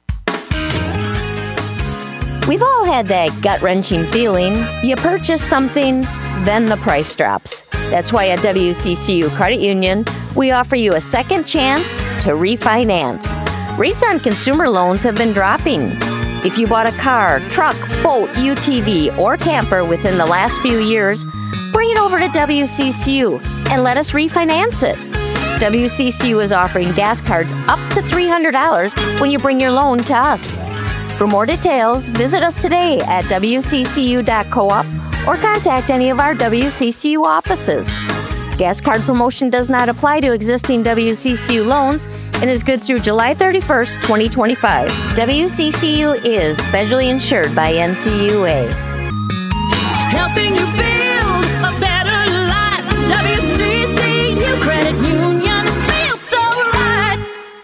We've all had that gut-wrenching feeling. You purchase something, then the price drops. That's why at W C C U Credit Union, we offer you a second chance to refinance. Rates on consumer loans have been dropping. If you bought a car, truck, boat, U T V, or camper within the last few years, bring it over to W C C U and let us refinance it. W C C U is offering gas cards up to three hundred dollars when you bring your loan to us. For more details, visit us today at w c c u dot coop or contact any of our W C C U offices. Gas card promotion does not apply to existing W C C U loans and is good through July thirty-first, twenty twenty-five. W C C U is federally insured by N C U A. Helping you build a better life. W C C U Credit Union feels so right.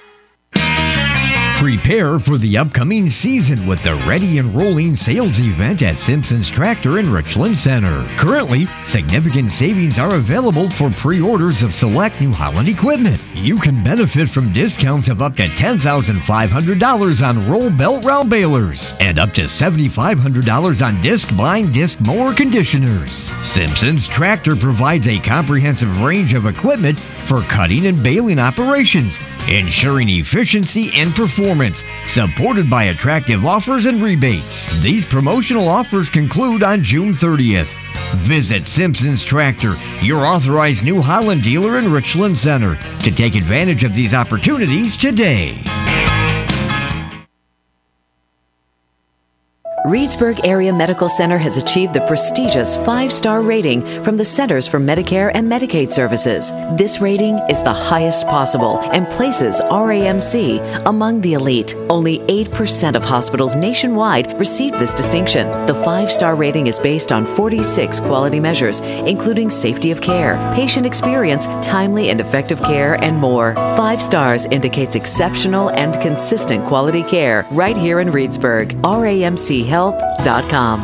Prepare for the upcoming season with the Ready and Rolling sales event at Simpson's Tractor in Richland Center. Currently, significant savings are available for pre-orders of select New Holland equipment. You can benefit from discounts of up to ten thousand five hundred dollars on roll belt round balers and up to seven thousand five hundred dollars on disc blind disc mower conditioners. Simpson's Tractor provides a comprehensive range of equipment for cutting and baling operations, ensuring efficiency and performance, supported by attractive offers and rebates. These promotional offers conclude on June thirtieth. Visit Simpson's Tractor, your authorized New Holland dealer in Richland Center, to take advantage of these opportunities today. Reedsburg Area Medical Center has achieved the prestigious five-star rating from the Centers for Medicare and Medicaid Services. This rating is the highest possible and places R A M C among the elite. Only eight percent of hospitals nationwide receive this distinction. The five-star rating is based on forty-six quality measures, including safety of care, patient experience, timely and effective care, and more. Five stars indicates exceptional and consistent quality care right here in Reedsburg. R A M C health dot com.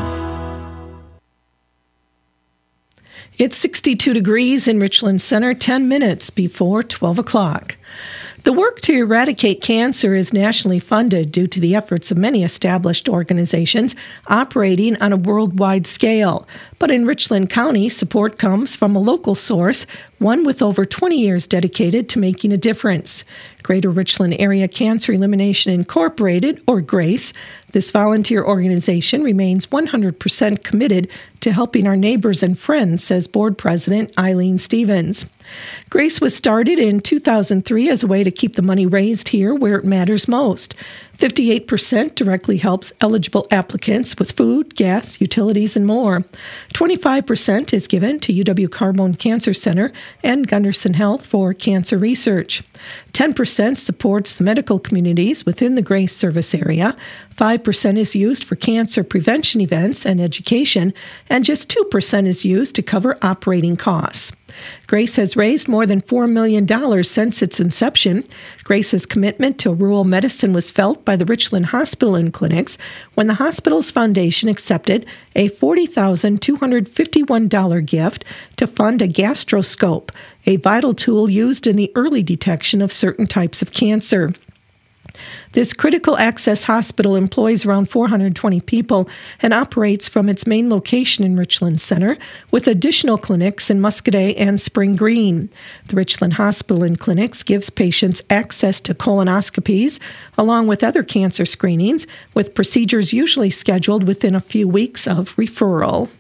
It's sixty-two degrees in Richland Center, ten minutes before twelve o'clock. The work to eradicate cancer is nationally funded due to the efforts of many established organizations operating on a worldwide scale. But in Richland County, support comes from a local source, one with over twenty years dedicated to making a difference. Greater Richland Area Cancer Elimination Incorporated, or GRACE, this volunteer organization remains one hundred percent committed to helping our neighbors and friends, says Board President Eileen Stevens. GRACE was started in two thousand three as a way to keep the money raised here where it matters most. fifty-eight percent directly helps eligible applicants with food, gas, utilities, and more. twenty-five percent is given to U W Carbone Cancer Center and Gunderson Health for cancer research. ten percent supports the medical communities within the GRACE service area. five percent is used for cancer prevention events and education, and just two percent is used to cover operating costs. GRACE has raised more than four million dollars since its inception. GRACE's commitment to rural medicine was felt by the Richland Hospital and Clinics when the hospital's foundation accepted a forty thousand two hundred fifty-one dollars gift to fund a gastroscope, a vital tool used in the early detection of certain types of cancer. This critical access hospital employs around four hundred twenty people and operates from its main location in Richland Center, with additional clinics in Muscadet and Spring Green. The Richland Hospital and Clinics gives patients access to colonoscopies, along with other cancer screenings, with procedures usually scheduled within a few weeks of referral.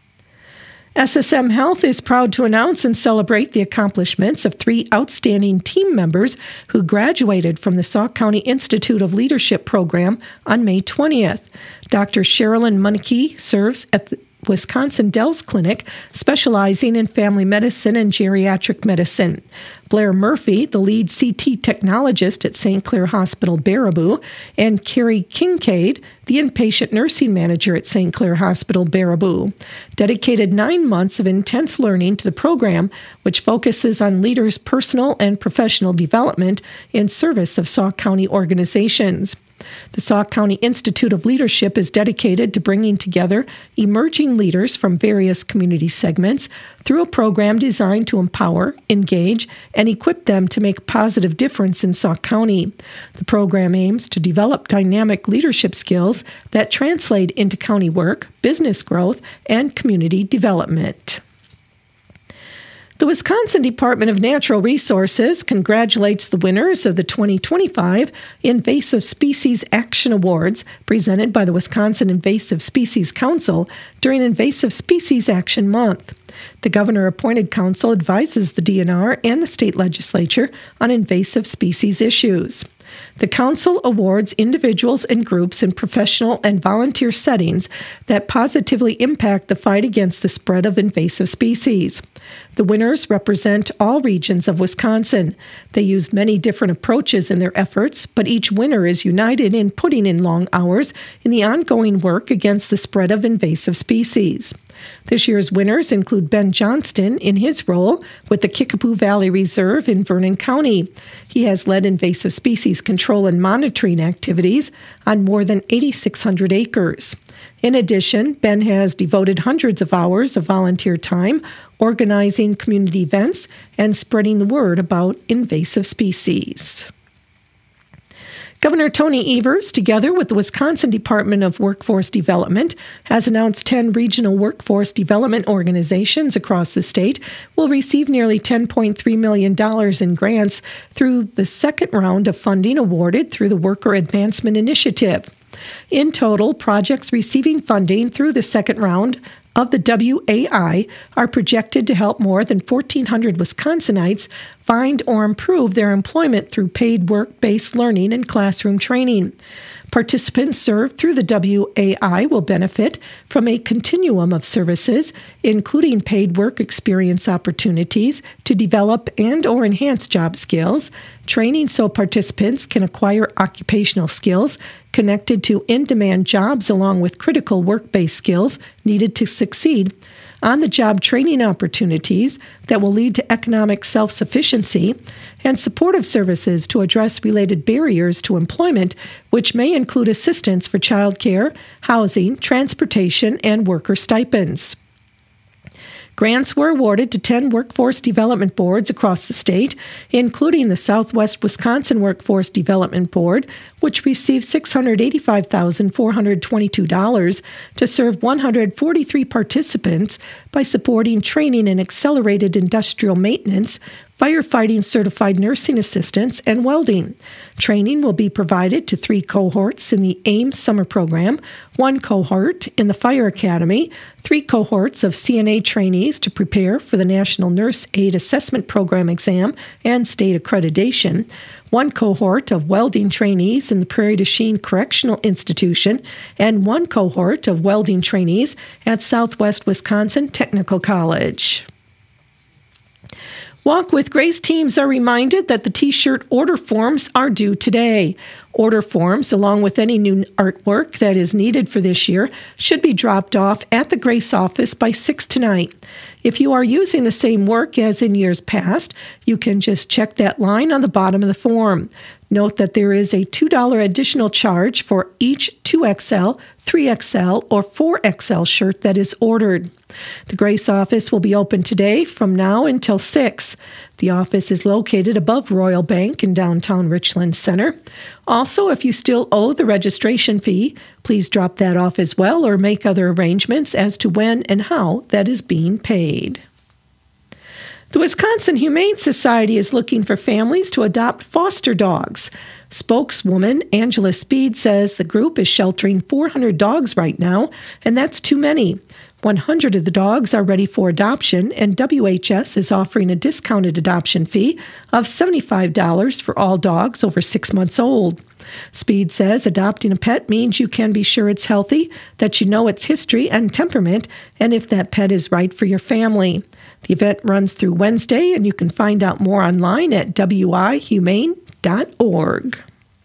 S S M Health is proud to announce and celebrate the accomplishments of three outstanding team members who graduated from the Sauk County Institute of Leadership program on May twentieth. Doctor Sherilyn Munike serves at the Wisconsin Dells Clinic, specializing in family medicine and geriatric medicine. Blair Murphy, the lead C T technologist at Saint Clair Hospital Baraboo, and Carrie Kincaid, the inpatient nursing manager at Saint Clair Hospital Baraboo, dedicated nine months of intense learning to the program, which focuses on leaders' personal and professional development in service of Sauk County organizations. The Sauk County Institute of Leadership is dedicated to bringing together emerging leaders from various community segments through a program designed to empower, engage, and equip them to make a positive difference in Sauk County. The program aims to develop dynamic leadership skills that translate into county work, business growth, and community development. The Wisconsin Department of Natural Resources congratulates the winners of the twenty twenty-five Invasive Species Action Awards presented by the Wisconsin Invasive Species Council during Invasive Species Action Month. The governor-appointed council advises the D N R and the state legislature on invasive species issues. The council awards individuals and groups in professional and volunteer settings that positively impact the fight against the spread of invasive species. The winners represent all regions of Wisconsin. They used many different approaches in their efforts, but each winner is united in putting in long hours in the ongoing work against the spread of invasive species. This year's winners include Ben Johnston in his role with the Kickapoo Valley Reserve in Vernon County. He has led invasive species control and monitoring activities on more than eight thousand six hundred acres. In addition, Ben has devoted hundreds of hours of volunteer time organizing community events and spreading the word about invasive species. Governor Tony Evers, together with the Wisconsin Department of Workforce Development, has announced ten regional workforce development organizations across the state will receive nearly ten point three million dollars in grants through the second round of funding awarded through the Worker Advancement Initiative. In total, projects receiving funding through the second round of the W A I are projected to help more than fourteen hundred Wisconsinites find or improve their employment through paid work-based learning and classroom training. Participants served through the W A I will benefit from a continuum of services, including paid work experience opportunities to develop and or enhance job skills, training so participants can acquire occupational skills connected to in-demand jobs along with critical work-based skills needed to succeed, on-the-job training opportunities that will lead to economic self-sufficiency, and supportive services to address related barriers to employment, which may include assistance for childcare, housing, transportation, and worker stipends. Grants were awarded to ten workforce development boards across the state, including the Southwest Wisconsin Workforce Development Board, which received six hundred eighty-five thousand four hundred twenty-two dollars to serve one hundred forty-three participants by supporting training in accelerated industrial maintenance, firefighting certified nursing assistants, and welding. Training will be provided to three cohorts in the AIMS summer program, one cohort in the Fire Academy, three cohorts of C N A trainees to prepare for the National Nurse Aid Assessment Program exam and state accreditation, one cohort of welding trainees in the Prairie du Chien Correctional Institution, and one cohort of welding trainees at Southwest Wisconsin Technical College. Walk with Grace teams are reminded that the T-shirt order forms are due today. Order forms, along with any new artwork that is needed for this year, should be dropped off at the Grace office by six tonight. If you are using the same work as in years past, you can just check that line on the bottom of the form. Note that there is a two dollars additional charge for each two X L, three X L, or four X L shirt that is ordered. The Grace office will be open today from now until six. The office is located above Royal Bank in downtown Richland Center. Also, if you still owe the registration fee, please drop that off as well or make other arrangements as to when and how that is being paid. The Wisconsin Humane Society is looking for families to adopt foster dogs. Spokeswoman Angela Speed says the group is sheltering four hundred dogs right now, and that's too many. one hundred of the dogs are ready for adoption, and W H S is offering a discounted adoption fee of seventy-five dollars for all dogs over six months old. Speed says adopting a pet means you can be sure it's healthy, that you know its history and temperament, and if that pet is right for your family. The event runs through Wednesday, and you can find out more online at w i humane dot org.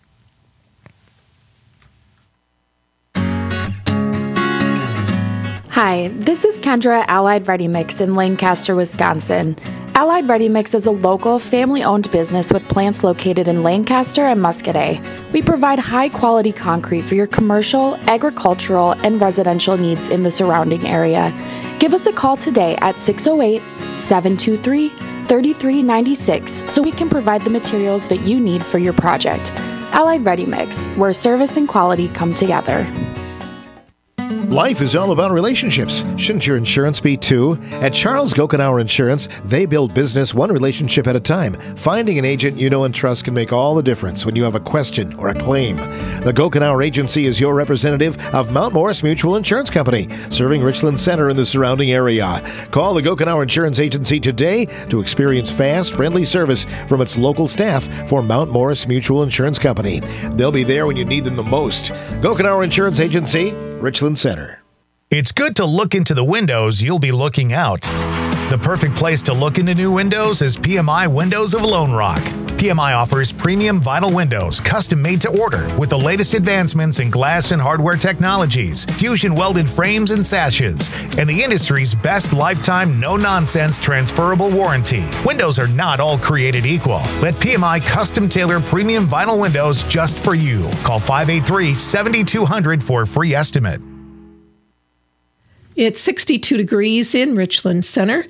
Hi, this is Kendra at Allied Ready Mix in Lancaster, Wisconsin. Allied Ready Mix is a local, family-owned business with plants located in Lancaster and Muscadet. We provide high-quality concrete for your commercial, agricultural, and residential needs in the surrounding area. Give us a call today at six oh eight, seven two three, three three nine six so we can provide the materials that you need for your project. Allied Ready Mix, where service and quality come together. Life is all about relationships. Shouldn't your insurance be too? At Charles Gokenauer Insurance, they build business one relationship at a time. Finding an agent you know and trust can make all the difference when you have a question or a claim. The Gokenauer Agency is your representative of Mount Morris Mutual Insurance Company, serving Richland Center and the surrounding area. Call the Gokenauer Insurance Agency today to experience fast, friendly service from its local staff for Mount Morris Mutual Insurance Company. They'll be there when you need them the most. Gokenauer Insurance Agency, Richland Center. It's good to look into the windows you'll be looking out. The perfect place to look into new windows is P M I Windows of Lone Rock. P M I offers premium vinyl windows, custom made to order, with the latest advancements in glass and hardware technologies, fusion welded frames and sashes, and the industry's best lifetime no-nonsense transferable warranty. Windows are not all created equal. Let P M I custom tailor premium vinyl windows just for you. Call five eight three, seven two zero zero for a free estimate. It's sixty-two degrees in Richland Center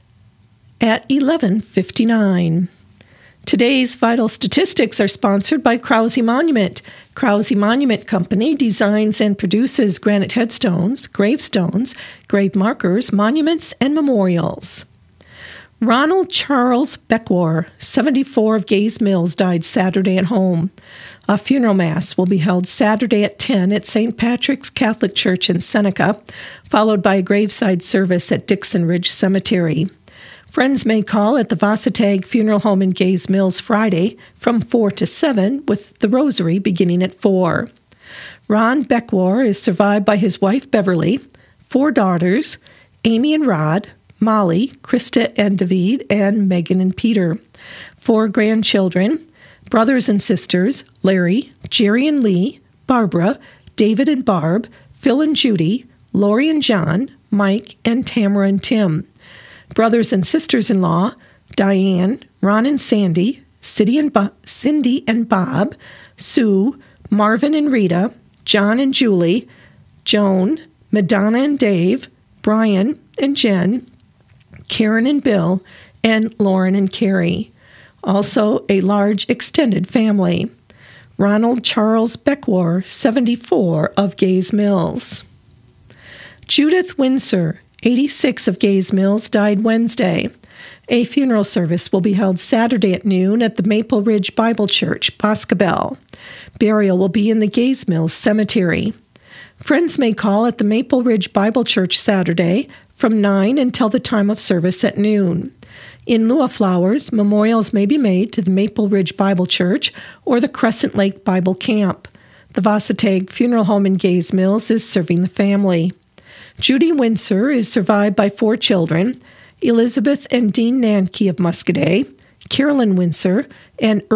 at eleven fifty-nine. Today's vital statistics are sponsored by Krause Monument. Krause Monument Company designs and produces granite headstones, gravestones, grave markers, monuments, and memorials. Ronald Charles Beckwar, seventy-four, of Gays Mills, died Saturday at home. A funeral mass will be held Saturday at ten at Saint Patrick's Catholic Church in Seneca, followed by a graveside service at Dixon Ridge Cemetery. Friends may call at the Vossatag Funeral Home in Gays Mills Friday from four to seven, with the rosary beginning at four. Ron Beckwar is survived by his wife Beverly, four daughters, Amy and Rod, Molly, Krista and David, and Megan and Peter. Four grandchildren, brothers and sisters, Larry, Jerry and Lee, Barbara, David and Barb, Phil and Judy, Lori and John, Mike, and Tamara and Tim. Brothers and sisters-in-law, Diane, Ron and Sandy, Cindy and, Bo- Cindy and Bob, Sue, Marvin and Rita, John and Julie, Joan, Madonna and Dave, Brian and Jen, Karen and Bill, and Lauren and Carrie. Also a large extended family. Ronald Charles Beckwar, seventy-four, of Gays Mills. Judith Windsor, eighty-six, of Gays Mills, died Wednesday. A funeral service will be held Saturday at noon at the Maple Ridge Bible Church, Boscobel. Burial will be in the Gays Mills Cemetery. Friends may call at the Maple Ridge Bible Church Saturday from nine until the time of service at noon. In lieu of flowers, memorials may be made to the Maple Ridge Bible Church or the Crescent Lake Bible Camp. The Vossatag Funeral Home in Gays Mills is serving the family. Judy Windsor is survived by four children, Elizabeth and Dean Nanke of Muscadet, Carolyn Windsor, and